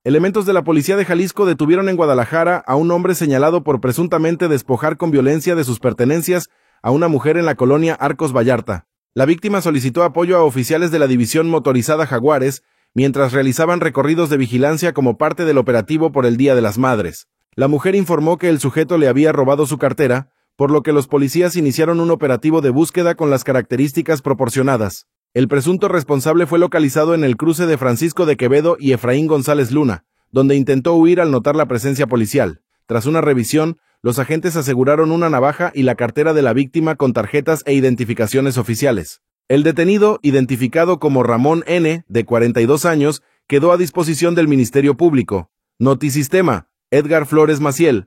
Elementos de la policía de Jalisco detuvieron en Guadalajara a un hombre señalado por presuntamente despojar con violencia de sus pertenencias a una mujer en la colonia Arcos Vallarta. La víctima solicitó apoyo a oficiales de la División Motorizada Jaguares mientras realizaban recorridos de vigilancia como parte del operativo por el Día de las Madres. La mujer informó que el sujeto le había robado su cartera, por lo que los policías iniciaron un operativo de búsqueda con las características proporcionadas. El presunto responsable fue localizado en el cruce de Francisco de Quevedo y Efraín González Luna, donde intentó huir al notar la presencia policial. Tras una revisión, los agentes aseguraron una navaja y la cartera de la víctima con tarjetas e identificaciones oficiales. El detenido, identificado como Ramón N., de 42 años, quedó a disposición del Ministerio Público. Notisistema, Edgar Flores Maciel,